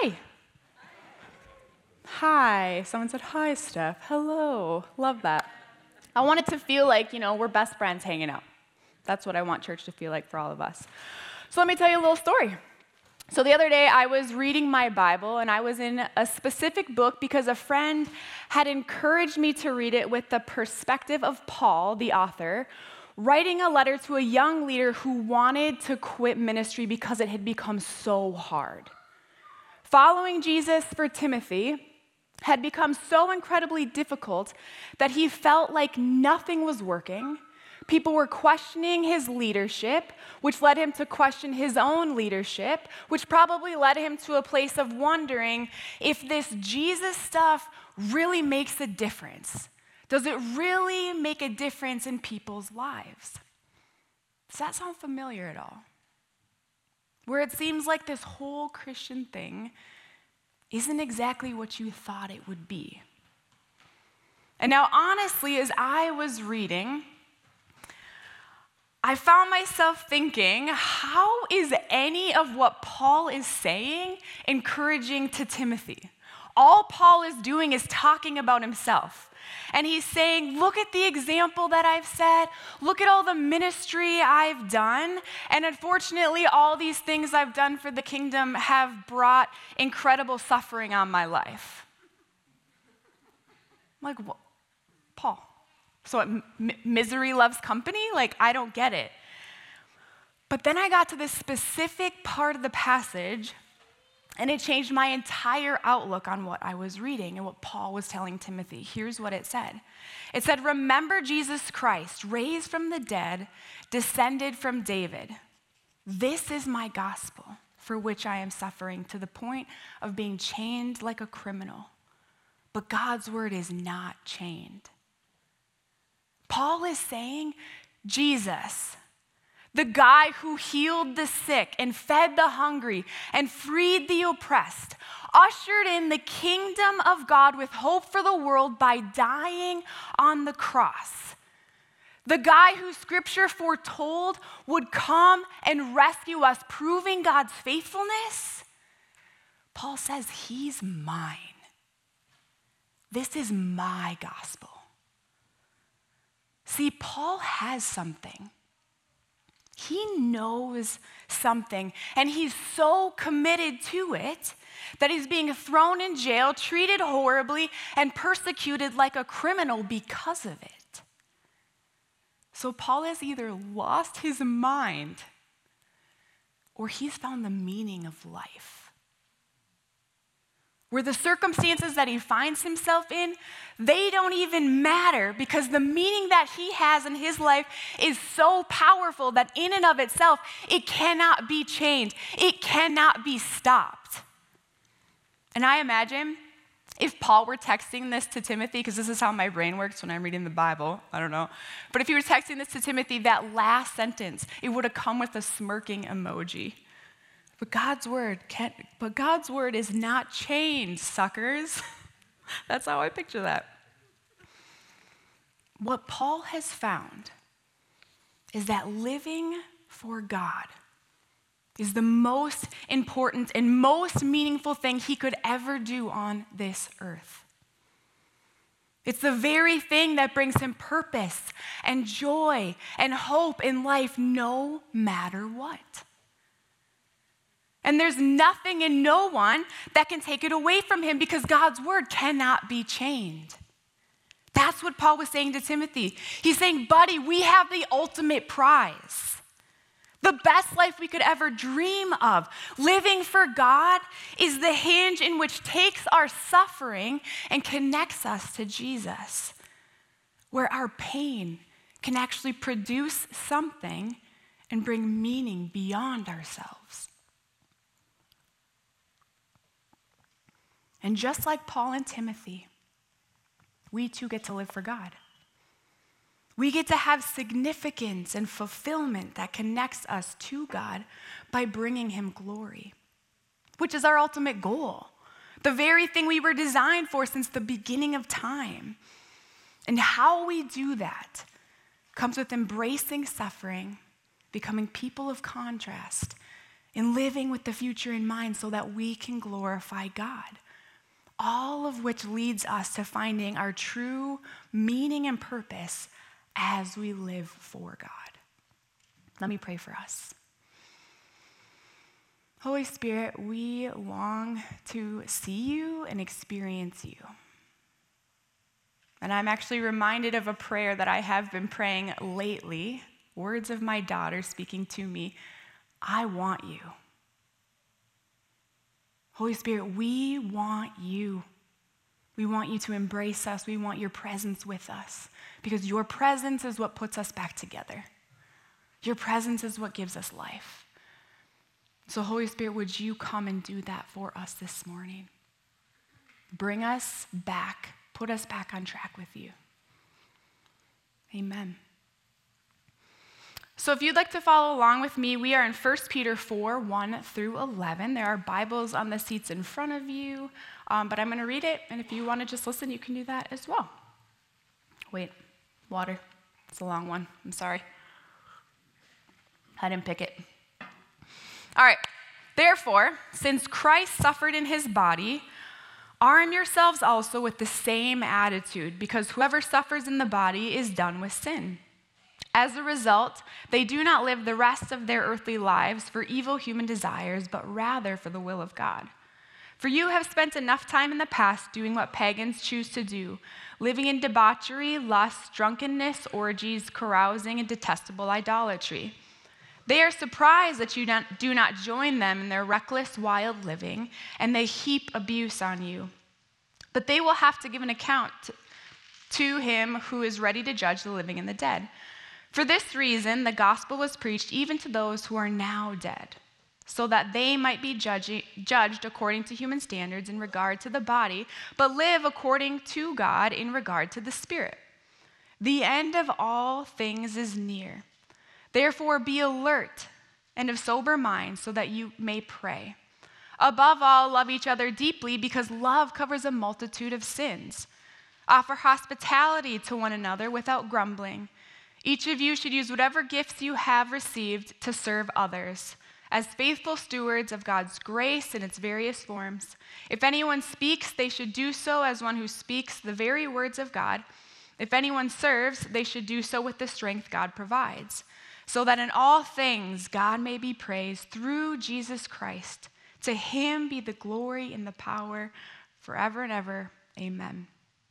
Hi. Hi. Someone said, hi, Steph. Hello. Love that. I want it to feel like, we're best friends hanging out. That's what I want church to feel like for all of us. So let me tell you a little story. So the other day, I was reading my Bible, and I was in a specific book because a friend had encouraged me to read it with the perspective of Paul, the author, writing a letter to a young leader who wanted to quit ministry because it had become so hard. Following Jesus for Timothy had become so incredibly difficult that he felt like nothing was working. People were questioning his leadership, which led him to question his own leadership, which probably led him to a place of wondering if this Jesus stuff really makes a difference. Does it really make a difference in people's lives? Does that sound familiar at all? Where it seems like this whole Christian thing isn't exactly what you thought it would be. And now, honestly, as I was reading, I found myself thinking, how is any of what Paul is saying encouraging to Timothy? All Paul is doing is talking about himself. And he's saying, look at the example that I've set. Look at all the ministry I've done. And unfortunately, all these things I've done for the kingdom have brought incredible suffering on my life. I'm like, what? Paul, so what, misery loves company? Like, I don't get it. But then I got to this specific part of the passage, and it changed my entire outlook on what I was reading and what Paul was telling Timothy. Here's what it said. It said, remember Jesus Christ, raised from the dead, descended from David. This is my gospel for which I am suffering to the point of being chained like a criminal. But God's word is not chained. Paul is saying, Jesus, the guy who healed the sick and fed the hungry and freed the oppressed, ushered in the kingdom of God with hope for the world by dying on the cross. The guy who Scripture foretold would come and rescue us, proving God's faithfulness. Paul says, he's mine. This is my gospel. See, Paul has something. He knows something, and he's so committed to it that he's being thrown in jail, treated horribly, and persecuted like a criminal because of it. So Paul has either lost his mind or he's found the meaning of life. Where the circumstances that he finds himself in, they don't even matter because the meaning that he has in his life is so powerful that in and of itself, it cannot be changed. It cannot be stopped. And I imagine if Paul were texting this to Timothy, because this is how my brain works when I'm reading the Bible, I don't know. But if he was texting this to Timothy, that last sentence, it would have come with a smirking emoji. But God's word is not chained, suckers. That's how I picture that. What Paul has found is that living for God is the most important and most meaningful thing he could ever do on this earth. It's the very thing that brings him purpose and joy and hope in life no matter what. And there's nothing and no one that can take it away from him because God's word cannot be chained. That's what Paul was saying to Timothy. He's saying, buddy, we have the ultimate prize. The best life we could ever dream of. Living for God is the hinge in which takes our suffering and connects us to Jesus. Where our pain can actually produce something and bring meaning beyond ourselves. And just like Paul and Timothy, we too get to live for God. We get to have significance and fulfillment that connects us to God by bringing him glory, which is our ultimate goal, the very thing we were designed for since the beginning of time. And how we do that comes with embracing suffering, becoming people of contrast, in living with the future in mind so that we can glorify God. All of which leads us to finding our true meaning and purpose as we live for God. Let me pray for us. Holy Spirit, we long to see you and experience you. And I'm actually reminded of a prayer that I have been praying lately, words of my daughter speaking to me. I want you. Holy Spirit, we want you. We want you to embrace us. We want your presence with us because your presence is what puts us back together. Your presence is what gives us life. So Holy Spirit, would you come and do that for us this morning? Bring us back, put us back on track with you. Amen. So if you'd like to follow along with me, we are in 1 Peter 4, 1 through 11. There are Bibles on the seats in front of you, but I'm going to read it, and if you want to just listen, you can do that as well. Wait, water. It's a long one. I'm sorry. I didn't pick it. All right. Therefore, since Christ suffered in his body, arm yourselves also with the same attitude, because whoever suffers in the body is done with sin. As a result, they do not live the rest of their earthly lives for evil human desires, but rather for the will of God. For you have spent enough time in the past doing what pagans choose to do, living in debauchery, lust, drunkenness, orgies, carousing, and detestable idolatry. They are surprised that you do not join them in their reckless, wild living, and they heap abuse on you. But they will have to give an account to him who is ready to judge the living and the dead. For this reason, the gospel was preached even to those who are now dead, so that they might be judged according to human standards in regard to the body, but live according to God in regard to the spirit. The end of all things is near. Therefore, be alert and of sober mind so that you may pray. Above all, love each other deeply because love covers a multitude of sins. Offer hospitality to one another without grumbling. Each of you should use whatever gifts you have received to serve others, as faithful stewards of God's grace in its various forms. If anyone speaks, they should do so as one who speaks the very words of God. If anyone serves, they should do so with the strength God provides, so that in all things God may be praised through Jesus Christ. To him be the glory and the power forever and ever. Amen.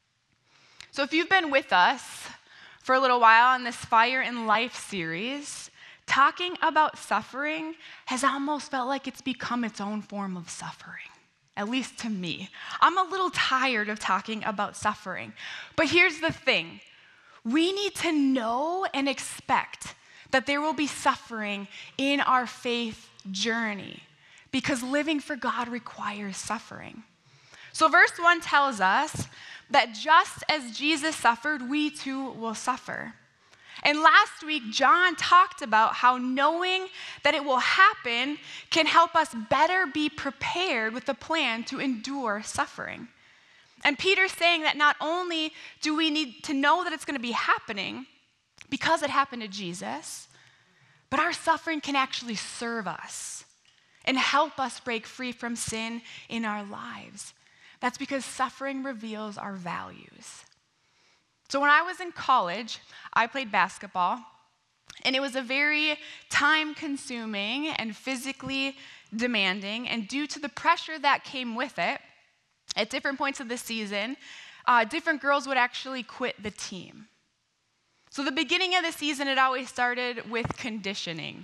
So if you've been with us for a little while on this Fire in Life series, talking about suffering has almost felt like it's become its own form of suffering, at least to me. I'm a little tired of talking about suffering. But here's the thing. We need to know and expect that there will be suffering in our faith journey because living for God requires suffering. So verse 1 tells us that just as Jesus suffered, we too will suffer. And last week, John talked about how knowing that it will happen can help us better be prepared with a plan to endure suffering. And Peter's saying that not only do we need to know that it's going to be happening because it happened to Jesus, but our suffering can actually serve us and help us break free from sin in our lives. That's because suffering reveals our values. So when I was in college, I played basketball, and it was a very time-consuming and physically demanding, and due to the pressure that came with it, at different points of the season, different girls would actually quit the team. So the beginning of the season, it always started with conditioning.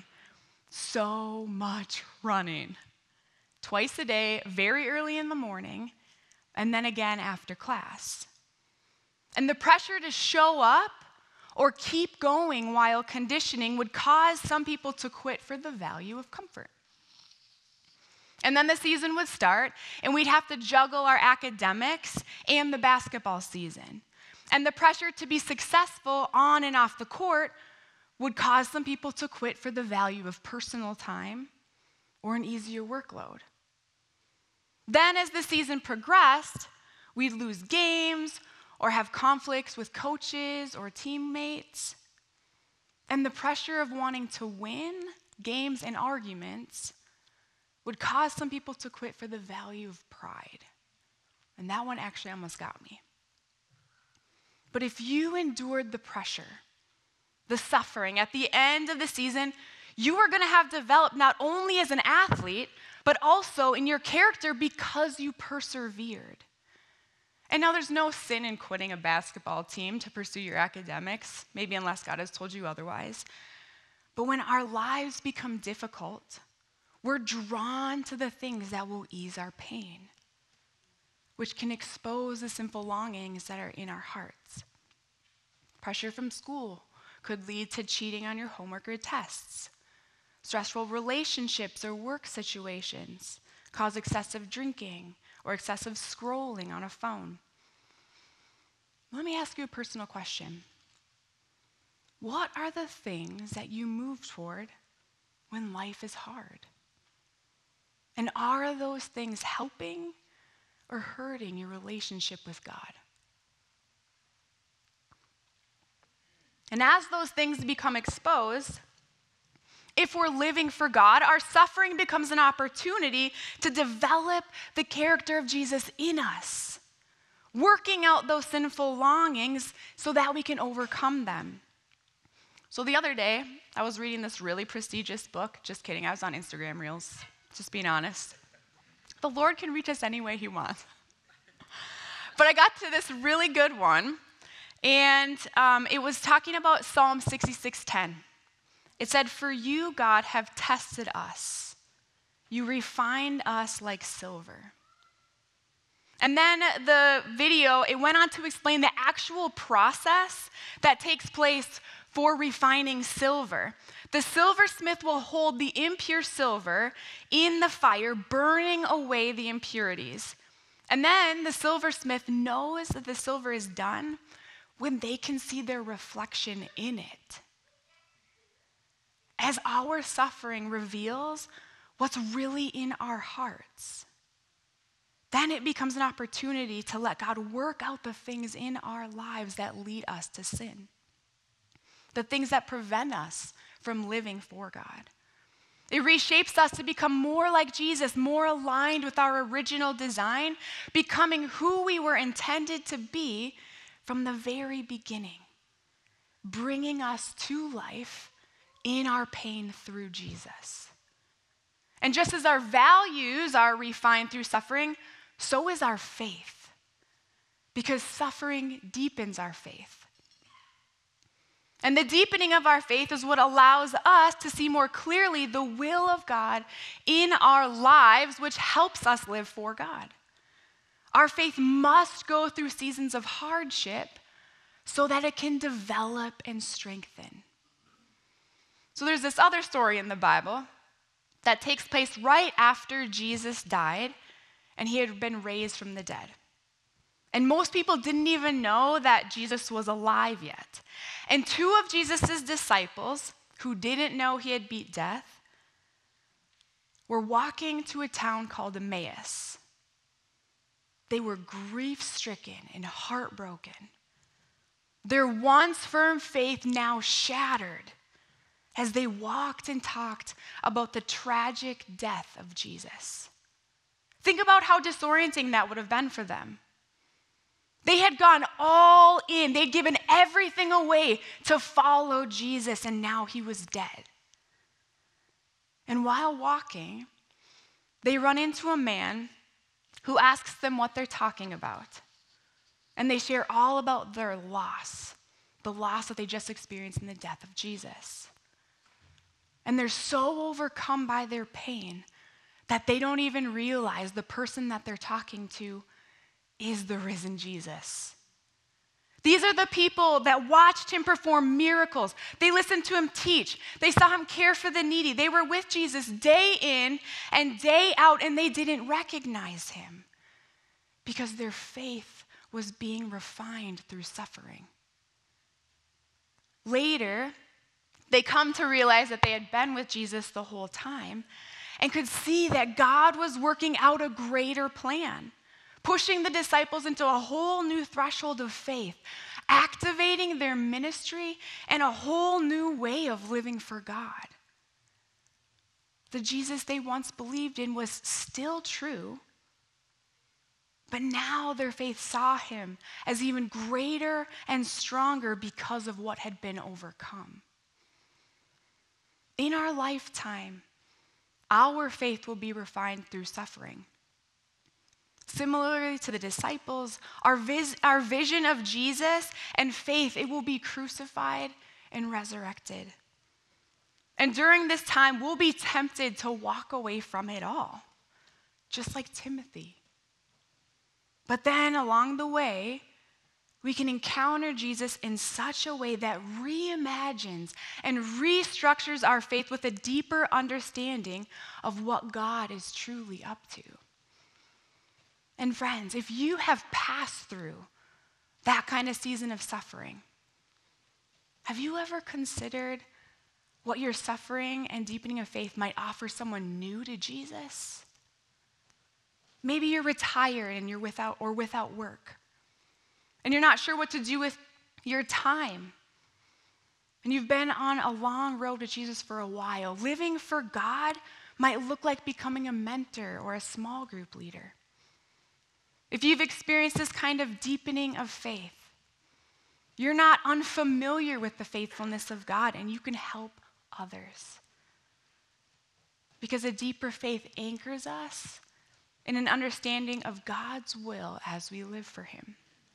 So much running. Twice a day, very early in the morning, and then again after class. And the pressure to show up or keep going while conditioning would cause some people to quit for the value of comfort. And then the season would start, and we'd have to juggle our academics and the basketball season. And the pressure to be successful on and off the court would cause some people to quit for the value of personal time or an easier workload. Then as the season progressed, we'd lose games or have conflicts with coaches or teammates. And the pressure of wanting to win games and arguments would cause some people to quit for the value of pride. And that one actually almost got me. But if you endured the pressure, the suffering at the end of the season, you are going to have developed not only as an athlete, but also in your character because you persevered. And now there's no sin in quitting a basketball team to pursue your academics, maybe unless God has told you otherwise. But when our lives become difficult, we're drawn to the things that will ease our pain, which can expose the sinful longings that are in our hearts. Pressure from school could lead to cheating on your homework or tests. Stressful relationships or work situations cause excessive drinking or excessive scrolling on a phone. Let me ask you a personal question. What are the things that you move toward when life is hard? And are those things helping or hurting your relationship with God? And as those things become exposed, if we're living for God, our suffering becomes an opportunity to develop the character of Jesus in us, working out those sinful longings so that we can overcome them. So the other day, I was reading this really prestigious book. Just kidding, I was on Instagram Reels, just being honest. The Lord can reach us any way he wants. But I got to this really good one, and it was talking about Psalm 66:10. It said, "For you, God, have tested us. You refined us like silver." And then the video, it went on to explain the actual process that takes place for refining silver. The silversmith will hold the impure silver in the fire, burning away the impurities. And then the silversmith knows that the silver is done when they can see their reflection in it. As our suffering reveals what's really in our hearts, then it becomes an opportunity to let God work out the things in our lives that lead us to sin, the things that prevent us from living for God. It reshapes us to become more like Jesus, more aligned with our original design, becoming who we were intended to be from the very beginning, bringing us to life in our pain through Jesus. And just as our values are refined through suffering, so is our faith, because suffering deepens our faith. And the deepening of our faith is what allows us to see more clearly the will of God in our lives, which helps us live for God. Our faith must go through seasons of hardship so that it can develop and strengthen. So there's this other story in the Bible that takes place right after Jesus died and he had been raised from the dead. And most people didn't even know that Jesus was alive yet. And two of Jesus' disciples, who didn't know he had beat death, were walking to a town called Emmaus. They were grief-stricken and heartbroken. Their once firm faith now shattered as they walked and talked about the tragic death of Jesus. Think about how disorienting that would have been for them. They had gone all in. They'd given everything away to follow Jesus, and now he was dead. And while walking, they run into a man who asks them what they're talking about. And they share all about their loss, the loss that they just experienced in the death of Jesus. And they're so overcome by their pain that they don't even realize the person that they're talking to is the risen Jesus. These are the people that watched him perform miracles. They listened to him teach. They saw him care for the needy. They were with Jesus day in and day out, and they didn't recognize him because their faith was being refined through suffering. Later, they come to realize that they had been with Jesus the whole time and could see that God was working out a greater plan, pushing the disciples into a whole new threshold of faith, activating their ministry and a whole new way of living for God. the Jesus they once believed in was still true, but now their faith saw him as even greater and stronger because of what had been overcome. In our lifetime, our faith will be refined through suffering. Similarly to the disciples, our vision of Jesus and faith, it will be crucified and resurrected. And during this time, we'll be tempted to walk away from it all, just like Timothy. But then along the way, we can encounter Jesus in such a way that reimagines and restructures our faith with a deeper understanding of what God is truly up to. And friends, if you have passed through that kind of season of suffering, have you ever considered what your suffering and deepening of faith might offer someone new to Jesus? Maybe you're retired and you're without work, and you're not sure what to do with your time. And you've been on a long road to Jesus for a while. Living for God might look like becoming a mentor or a small group leader. If you've experienced this kind of deepening of faith, you're not unfamiliar with the faithfulness of God, and you can help others. Because a deeper faith anchors us in an understanding of God's will as we live for him.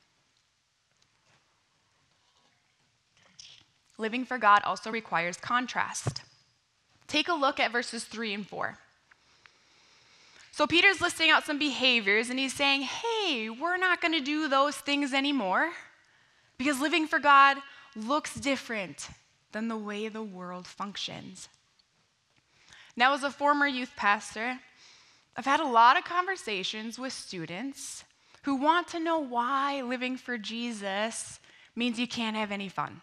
Living for God also requires contrast. Take a look at verses 3 and 4. So Peter's listing out some behaviors, and he's saying, hey, we're not going to do those things anymore because living for God looks different than the way the world functions. Now, as a former youth pastor, I've had a lot of conversations with students who want to know why living for Jesus means you can't have any fun.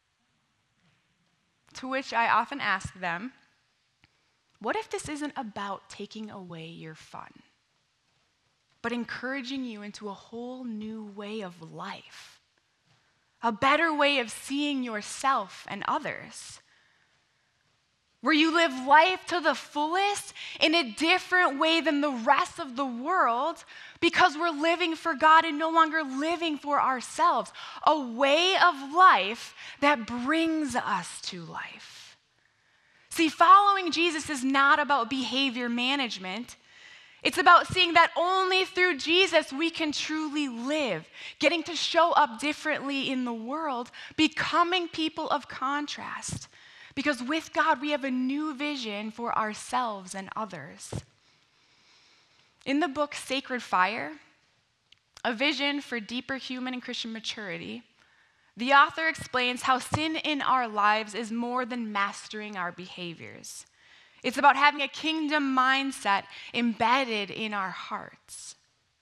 To which I often ask them, what if this isn't about taking away your fun, but encouraging you into a whole new way of life, a better way of seeing yourself and others, where you live life to the fullest in a different way than the rest of the world because we're living for God and no longer living for ourselves, a way of life that brings us to life. See, following Jesus is not about behavior management. It's about seeing that only through Jesus we can truly live, getting to show up differently in the world, becoming people of contrast. Because with God, we have a new vision for ourselves and others. In the book Sacred Fire, A Vision for Deeper Human and Christian Maturity, the author explains how sin in our lives is more than mastering our behaviors. It's about having a kingdom mindset embedded in our hearts.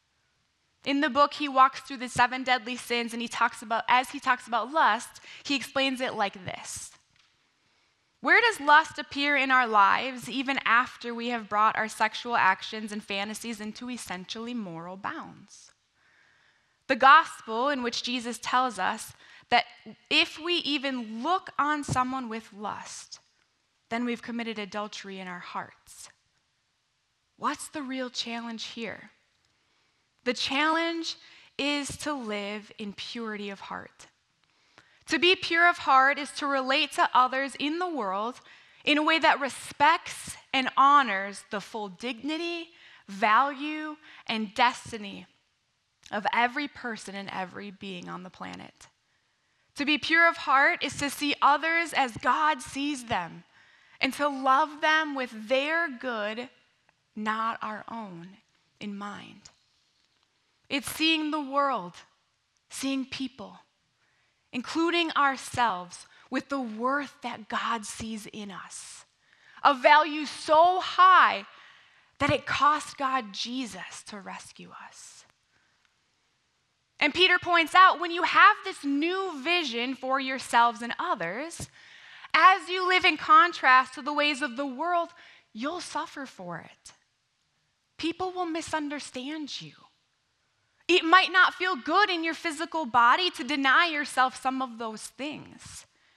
In the book, he walks through the 7 deadly sins, and as he talks about lust, he explains it like this. Where does lust appear in our lives even after we have brought our sexual actions and fantasies into essentially moral bounds? The gospel in which Jesus tells us that if we even look on someone with lust, then we've committed adultery in our hearts. What's the real challenge here? The challenge is to live in purity of heart. To be pure of heart is to relate to others in the world in a way that respects and honors the full dignity, value, and destiny of every person and every being on the planet. To be pure of heart is to see others as God sees them and to love them with their good, not our own, in mind. It's seeing the world, seeing people, including ourselves, with the worth that God sees in us, a value so high that it cost God Jesus to rescue us. And Peter points out, when you have this new vision for yourselves and others, as you live in contrast to the ways of the world, you'll suffer for it. People will misunderstand you. It might not feel good in your physical body to deny yourself some of those things.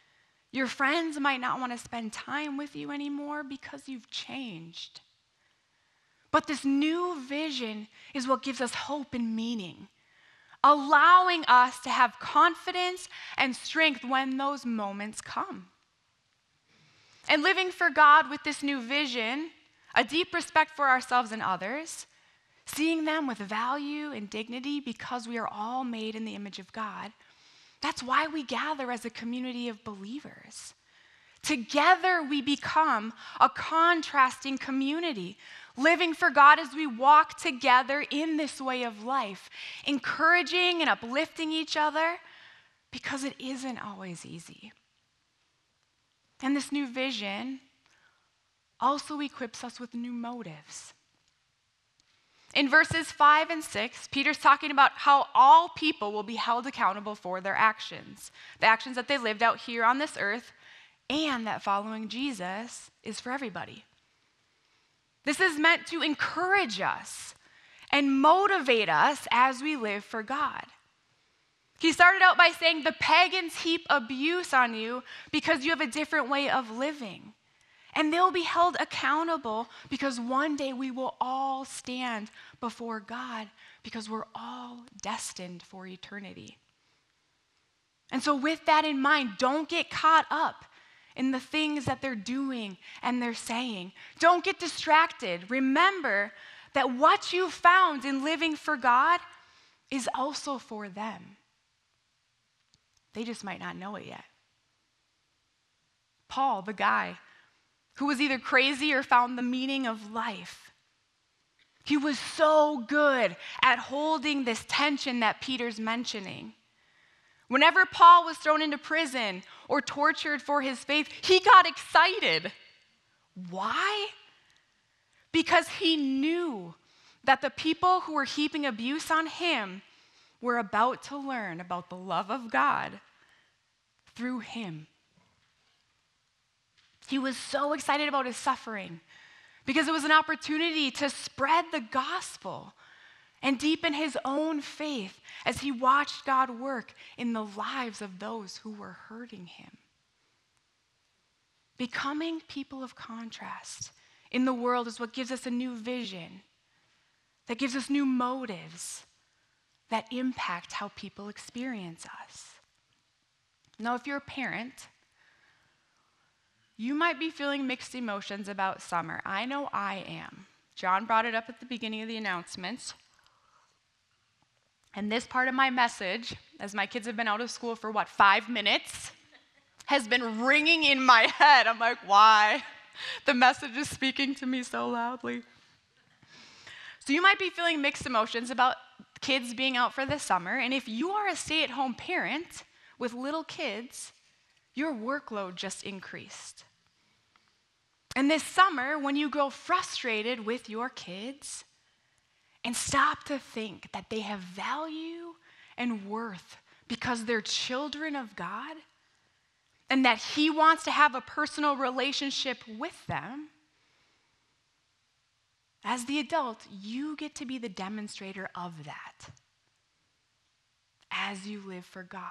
Your friends might not want to spend time with you anymore because you've changed. But this new vision is what gives us hope and meaning, allowing us to have confidence and strength when those moments come. And living for God with this new vision, a deep respect for ourselves and others, seeing them with value and dignity because we are all made in the image of God. That's why we gather as a community of believers. Together we become a contrasting community, living for God as we walk together in this way of life, encouraging and uplifting each other because it isn't always easy. And this new vision also equips us with new motives. In verses 5 and 6, Peter's talking about how all people will be held accountable for their actions, the actions that they lived out here on this earth, and that following Jesus is for everybody. This is meant to encourage us and motivate us as we live for God. He started out by saying the pagans heap abuse on you because you have a different way of living. And they'll be held accountable because one day we will all stand before God because we're all destined for eternity. And so with that in mind, don't get caught up in the things that they're doing and they're saying. Don't get distracted. Remember that what you found in living for God is also for them. They just might not know it yet. Paul, the guy who was either crazy or found the meaning of life. He was so good at holding this tension that Peter's mentioning. Whenever Paul was thrown into prison or tortured for his faith, he got excited. Why? Because he knew that the people who were heaping abuse on him were about to learn about the love of God through him. He was so excited about his suffering because it was an opportunity to spread the gospel and deepen his own faith as he watched God work in the lives of those who were hurting him. Becoming people of contrast in the world is what gives us a new vision, that gives us new motives that impact how people experience us. Now, if you're a parent, you might be feeling mixed emotions about summer. I know I am. John brought it up at the beginning of the announcements. And this part of my message, as my kids have been out of school for 5 minutes, has been ringing in my head. I'm like, why? The message is speaking to me so loudly. So you might be feeling mixed emotions about kids being out for the summer. And if you are a stay-at-home parent with little kids, your workload just increased. And this summer, when you grow frustrated with your kids and stop to think that they have value and worth because they're children of God and that He wants to have a personal relationship with them, as the adult, you get to be the demonstrator of that as you live for God.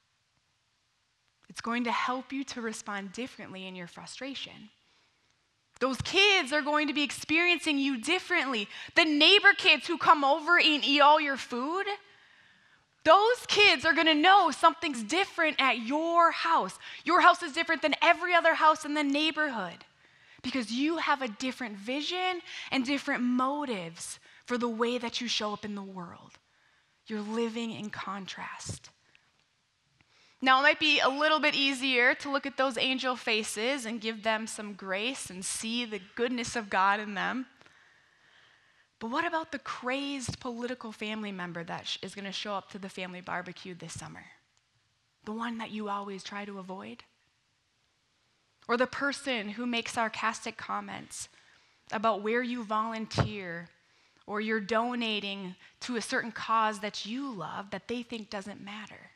It's going to help you to respond differently in your frustration. Those kids are going to be experiencing you differently. The neighbor kids who come over and eat all your food, those kids are going to know something's different at your house. Your house is different than every other house in the neighborhood because you have a different vision and different motives for the way that you show up in the world. You're living in contrast. Now, it might be a little bit easier to look at those angel faces and give them some grace and see the goodness of God in them. But what about the crazed political family member that is going to show up to the family barbecue this summer? The one that you always try to avoid? Or the person who makes sarcastic comments about where you volunteer or you're donating to a certain cause that you love that they think doesn't matter?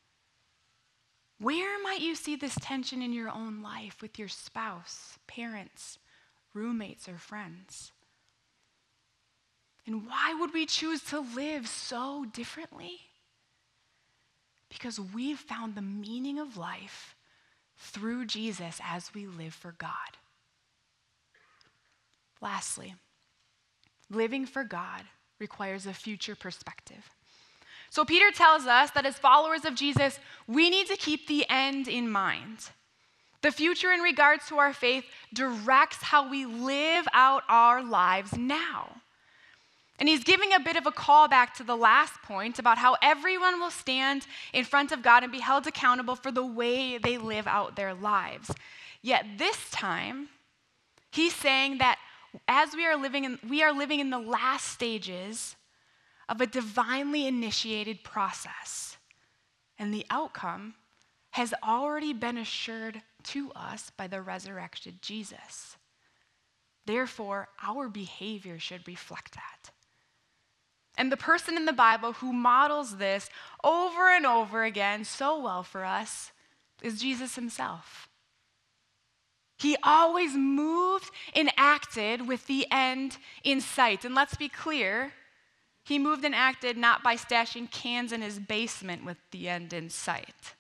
Where might you see this tension in your own life with your spouse, parents, roommates, or friends? And why would we choose to live so differently? Because we've found the meaning of life through Jesus as we live for God. Lastly, living for God requires a future perspective. So Peter tells us that as followers of Jesus, we need to keep the end in mind. The future in regards to our faith directs how we live out our lives now. And he's giving a bit of a callback to the last point about how everyone will stand in front of God and be held accountable for the way they live out their lives. Yet this time, he's saying that as we are living in the last stages of a divinely initiated process. And the outcome has already been assured to us by the resurrected Jesus. Therefore, our behavior should reflect that. And the person in the Bible who models this over and over again so well for us is Jesus himself. He always moved and acted with the end in sight. And let's be clear, he moved and acted not by stashing cans in his basement with the end in sight.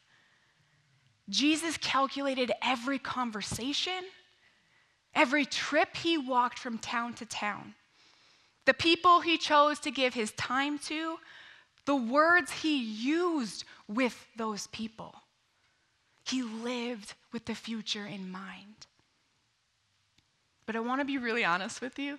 Jesus calculated every conversation, every trip he walked from town to town, the people he chose to give his time to, the words he used with those people. He lived with the future in mind. But I want to be really honest with you.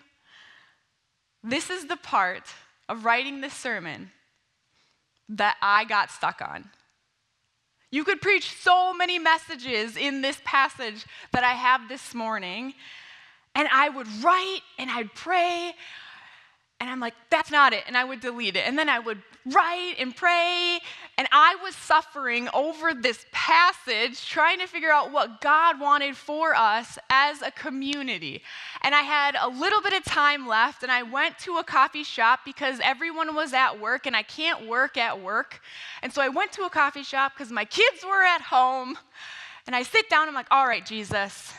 This is the part of writing this sermon that I got stuck on. You could preach so many messages in this passage that I have this morning, and I would write and I'd pray, and I'm like, that's not it, and I would delete it. And then I would write and pray, and I was suffering over this passage, trying to figure out what God wanted for us as a community. And I had a little bit of time left, and I went to a coffee shop because everyone was at work, and I can't work at work. And so I went to a coffee shop because my kids were at home, and I sit down, and I'm like, all right, Jesus,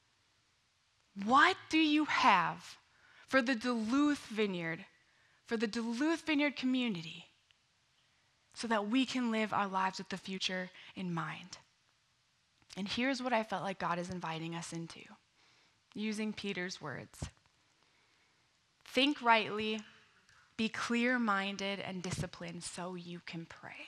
what do you have for the Duluth Vineyard, for the Duluth Vineyard community, so that we can live our lives with the future in mind? And here's what I felt like God is inviting us into, using Peter's words. Think rightly, be clear-minded and disciplined so you can pray.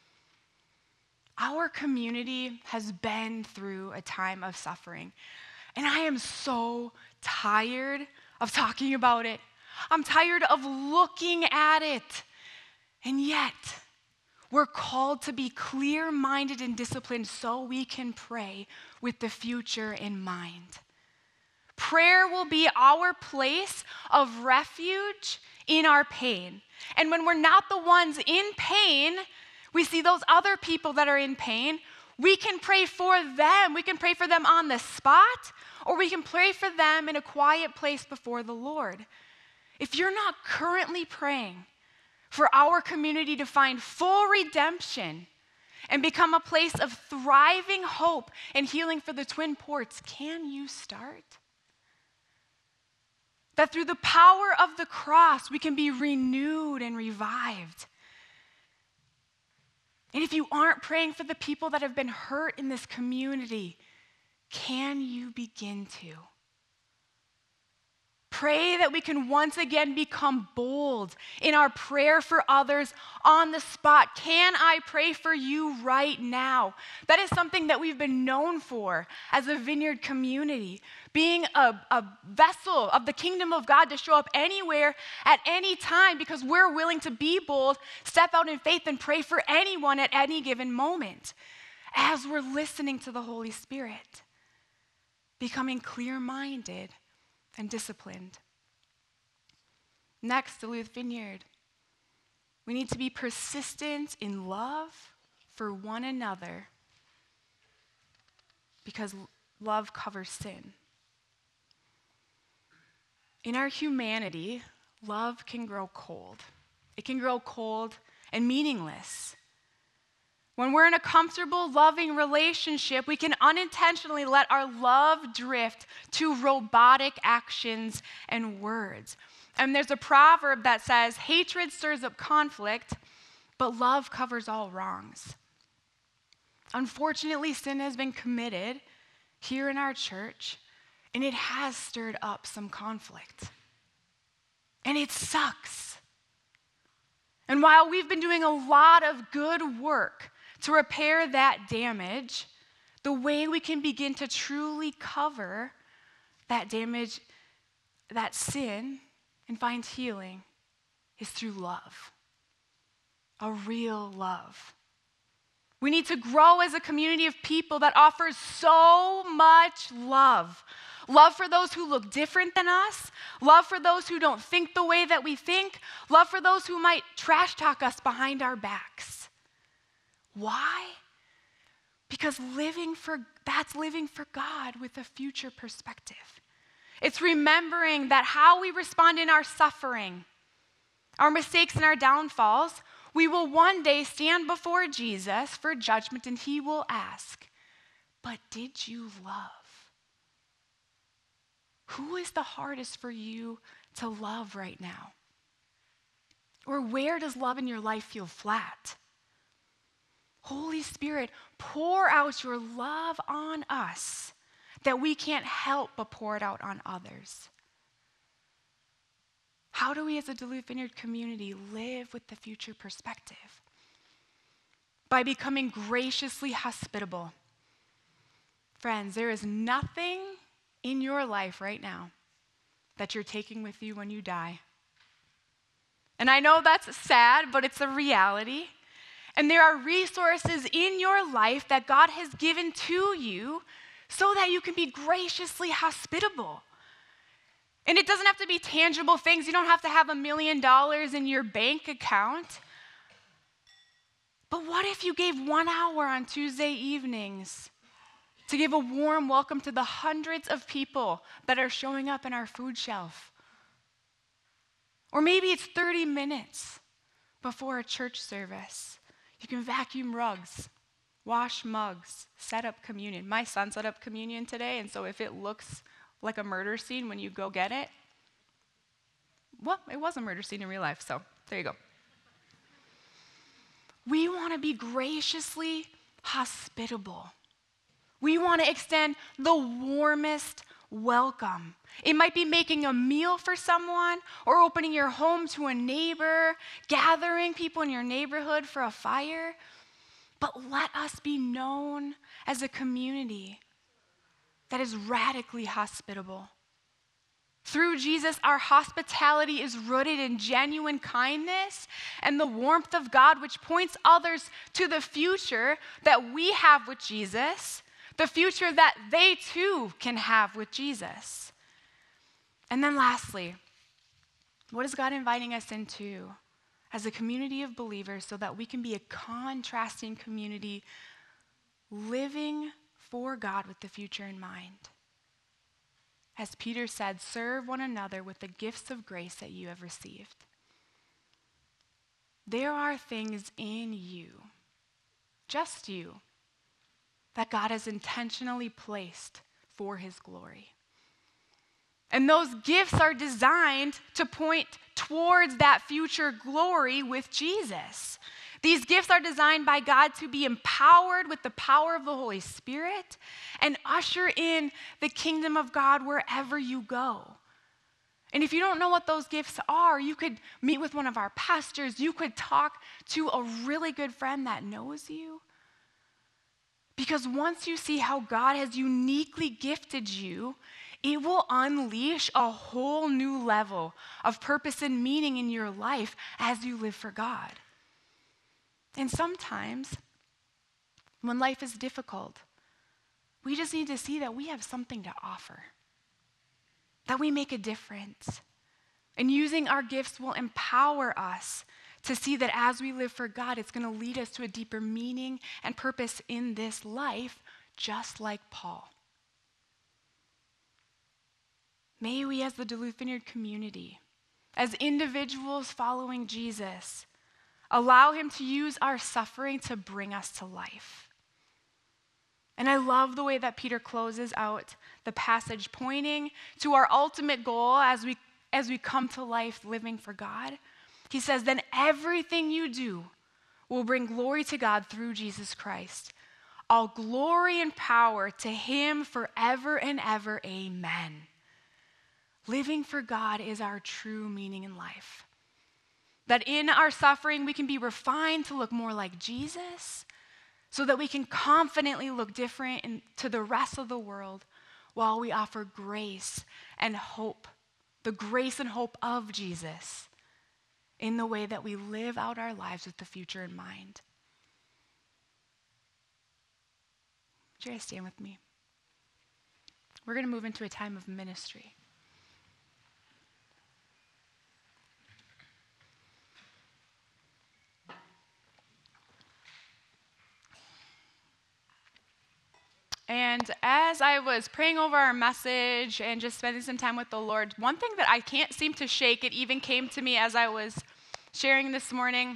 Our community has been through a time of suffering, and I am so tired of talking about it. I'm tired of looking at it. And yet, we're called to be clear-minded and disciplined so we can pray with the future in mind. Prayer will be our place of refuge in our pain. And when we're not the ones in pain, we see those other people that are in pain, we can pray for them. We can pray for them on the spot, or we can pray for them in a quiet place before the Lord. If you're not currently praying for our community to find full redemption and become a place of thriving hope and healing for the Twin Ports, can you start? That through the power of the cross, we can be renewed and revived. And if you aren't praying for the people that have been hurt in this community, can you begin to? Pray that we can once again become bold in our prayer for others on the spot. Can I pray for you right now? That is something that we've been known for as a Vineyard community, being a vessel of the kingdom of God to show up anywhere at any time because we're willing to be bold, step out in faith, and pray for anyone at any given moment as we're listening to the Holy Spirit, becoming clear-minded and disciplined. Next, Duluth Vineyard. We need to be persistent in love for one another because love covers sin. In our humanity, love can grow cold. It can grow cold and meaningless. When we're in a comfortable, loving relationship, we can unintentionally let our love drift to robotic actions and words. And there's a proverb that says, hatred stirs up conflict, but love covers all wrongs. Unfortunately, sin has been committed here in our church, and it has stirred up some conflict. And it sucks. And while we've been doing a lot of good work to repair that damage, the way we can begin to truly cover that damage, that sin, and find healing is through love. A real love. We need to grow as a community of people that offers so much love. Love for those who look different than us. Love for those who don't think the way that we think. Love for those who might trash talk us behind our backs. Why? Because that's living for God with a future perspective. It's remembering that how we respond in our suffering, our mistakes and our downfalls, we will one day stand before Jesus for judgment, and he will ask, but did you love? Who is the hardest for you to love right now? Or where does love in your life feel flat? Holy Spirit, pour out your love on us that we can't help but pour it out on others. How do we as a Duluth Vineyard community live with the future perspective? By becoming graciously hospitable. Friends, there is nothing in your life right now that you're taking with you when you die. And I know that's sad, but it's a reality. And there are resources in your life that God has given to you so that you can be graciously hospitable. And it doesn't have to be tangible things. You don't have to have $1 million in your bank account. But what if you gave 1 hour on Tuesday evenings to give a warm welcome to the hundreds of people that are showing up in our food shelf? Or maybe it's 30 minutes before a church service. You can vacuum rugs, wash mugs, set up communion. My son set up communion today, and so if it looks like a murder scene when you go get it, well, it was a murder scene in real life, so there you go. We want to be graciously hospitable. We want to extend the warmest welcome. It might be making a meal for someone or opening your home to a neighbor, gathering people in your neighborhood for a fire. But let us be known as a community that is radically hospitable. Through Jesus, our hospitality is rooted in genuine kindness and the warmth of God, which points others to the future that we have with Jesus, the future that they too can have with Jesus. And then lastly, what is God inviting us into as a community of believers so that we can be a contrasting community living for God with the future in mind? As Peter said, serve one another with the gifts of grace that you have received. There are things in you, just you, that God has intentionally placed for his glory. And those gifts are designed to point towards that future glory with Jesus. These gifts are designed by God to be empowered with the power of the Holy Spirit and usher in the kingdom of God wherever you go. And if you don't know what those gifts are, you could meet with one of our pastors. You could talk to a really good friend that knows you. Because once you see how God has uniquely gifted you, it will unleash a whole new level of purpose and meaning in your life as you live for God. And sometimes, when life is difficult, we just need to see that we have something to offer, that we make a difference. And using our gifts will empower us to see that as we live for God, it's going to lead us to a deeper meaning and purpose in this life, just like Paul. May we, as the Duluth Vineyard community, as individuals following Jesus, allow him to use our suffering to bring us to life. And I love the way that Peter closes out the passage, pointing to our ultimate goal as we come to life living for God. He says, then everything you do will bring glory to God through Jesus Christ. all glory and power to him forever and ever. Amen. Living for God is our true meaning in life. That in our suffering, we can be refined to look more like Jesus, so that we can confidently look different to the rest of the world while we offer grace and hope, the grace and hope of Jesus, in the way that we live out our lives with the future in mind. Would you guys stand with me? We're going to move into a time of ministry. And as I was praying over our message and just spending some time with the Lord, one thing that I can't seem to shake, it even came to me as I was sharing this morning.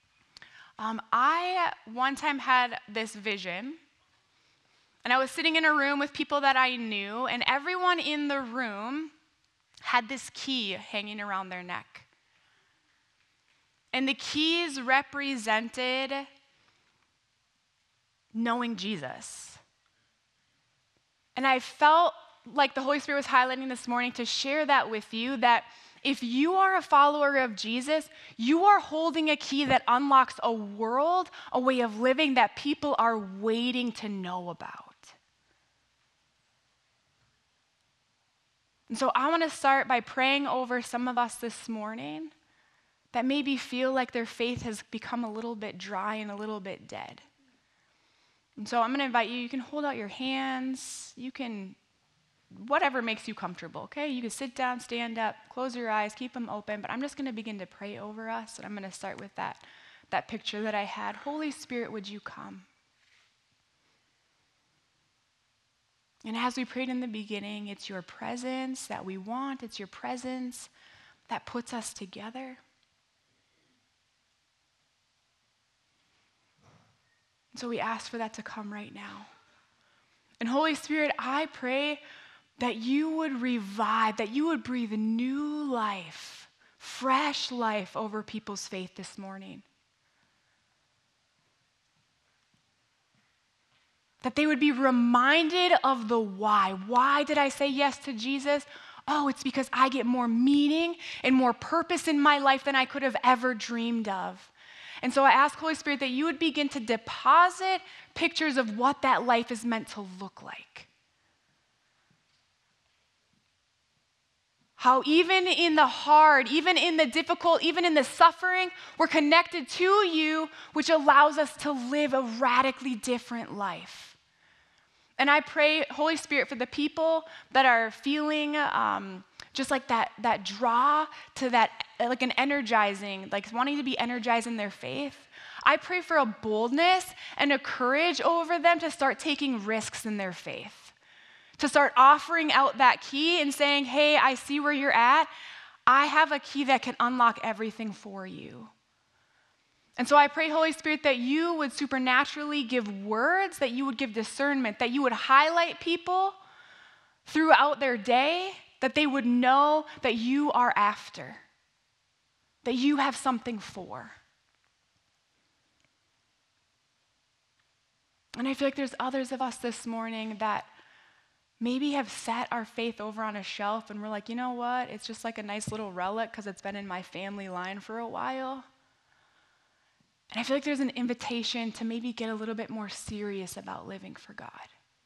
I one time had this vision, and I was sitting in a room with people that I knew, and everyone in the room had this key hanging around their neck. And the keys represented knowing Jesus. And I felt like the Holy Spirit was highlighting this morning to share that with you, that if you are a follower of Jesus, you are holding a key that unlocks a world, a way of living that people are waiting to know about. And so I want to start by praying over some of us this morning that maybe feel like their faith has become a little bit dry and a little bit dead. And so I'm going to invite you, you can hold out your hands, you can, whatever makes you comfortable, okay? You can sit down, stand up, close your eyes, keep them open, but I'm just going to begin to pray over us, and I'm going to start with that picture that I had. Holy Spirit, would you come? And as we prayed in the beginning, it's your presence that we want, it's your presence that puts us together. So we ask for that to come right now. And Holy Spirit, I pray that you would revive, that you would breathe new life, fresh life over people's faith this morning. That they would be reminded of the why. Why did I say yes to Jesus? Oh, it's because I get more meaning and more purpose in my life than I could have ever dreamed of. And so I ask, Holy Spirit, that you would begin to deposit pictures of what that life is meant to look like. How even in the hard, even in the difficult, even in the suffering, we're connected to you, which allows us to live a radically different life. And I pray, Holy Spirit, for the people that are feeling just like that draw to that, like an energizing, like wanting to be energized in their faith. I pray for a boldness and a courage over them to start taking risks in their faith. To start offering out that key and saying, hey, I see where you're at. I have a key that can unlock everything for you. And so I pray, Holy Spirit, that you would supernaturally give words, that you would give discernment, that you would highlight people throughout their day, that they would know that you are after, that you have something for. And I feel like there's others of us this morning that maybe have set our faith over on a shelf and we're like, you know what? It's just like a nice little relic because it's been in my family line for a while. And I feel like there's an invitation to maybe get a little bit more serious about living for God.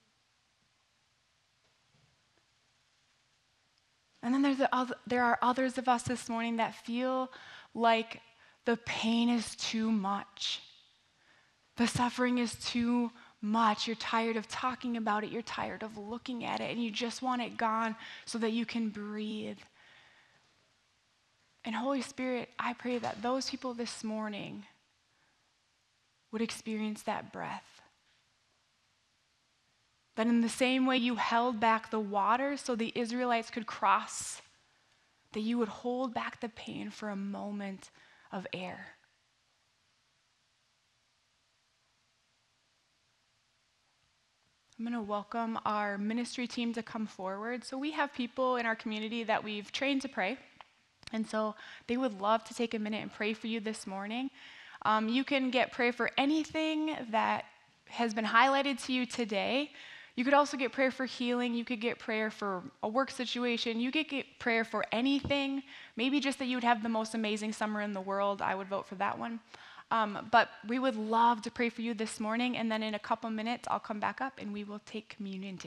And then there are others of us this morning that feel like the pain is too much. The suffering is too much. You're tired of talking about it. You're tired of looking at it. And you just want it gone so that you can breathe. And Holy Spirit, I pray that those people this morning would experience that breath. That in the same way you held back the water so the Israelites could cross, that you would hold back the pain for a moment of air. I'm going to welcome our ministry team to come forward. So we have people in our community that we've trained to pray. And so they would love to take a minute and pray for you this morning. You can get prayer for anything that has been highlighted to you today, you could also get prayer for healing. You could get prayer for a work situation. You could get prayer for anything. Maybe just that you would have the most amazing summer in the world. I would vote for that one. But we would love to pray for you this morning. And then in a couple minutes, I'll come back up and we will take communion together.